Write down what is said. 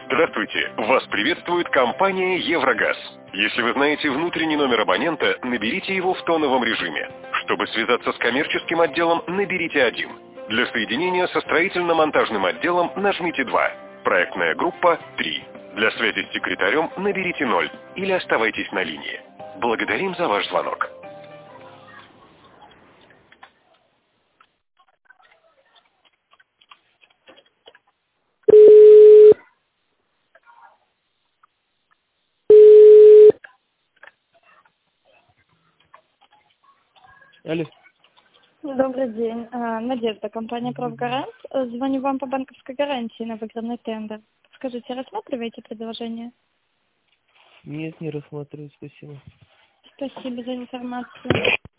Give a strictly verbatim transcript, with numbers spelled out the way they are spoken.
Здравствуйте! Вас приветствует компания «Еврогаз». Если вы знаете внутренний номер абонента, наберите его в тоновом режиме. Чтобы связаться с коммерческим отделом, наберите один. Для соединения со строительно-монтажным отделом нажмите два. Проектная группа три. Для связи с секретарем наберите ноль или оставайтесь на линии. Благодарим за ваш звонок. Алло. Добрый день. А, Надежда, компания «Профгарант». Звоню вам по банковской гарантии на выигранный тендер. Скажите, рассматриваете предложение? Нет, не рассматриваю, спасибо. Спасибо за информацию.